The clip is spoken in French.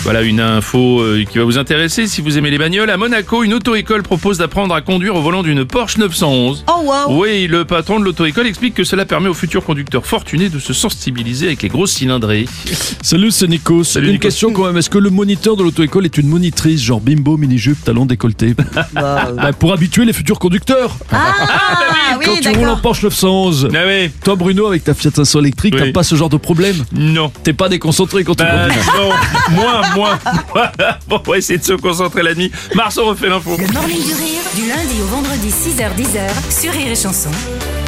Voilà une info qui va vous intéresser si vous aimez les bagnoles. À Monaco, une auto-école propose d'apprendre à conduire au volant d'une Porsche 911. Oh wow. Oui, le patron de l'auto-école explique que cela permet aux futurs conducteurs fortunés de se sensibiliser avec les grosses cylindrées. Salut, c'est Nikos. Salut, Une Nikos. question quand même. Est-ce que le moniteur de l'auto-école est une monitrice, genre bimbo, mini-jupe, talons décolletés? Pour habituer les futurs conducteurs. Oui, Quand tu roules en d'accord. Porsche 911. Ah oui, Toi, Bruno, avec ta Fiat 500 électrique, Oui. t'as pas ce genre de problème? non. T'es pas déconcentré quand tu conduis? Non, moins. Bon, on va essayer de se concentrer la nuit. Marceau refait l'info. Le Morning du Rire, du lundi au vendredi 6h-10h sur Rire et Chanson.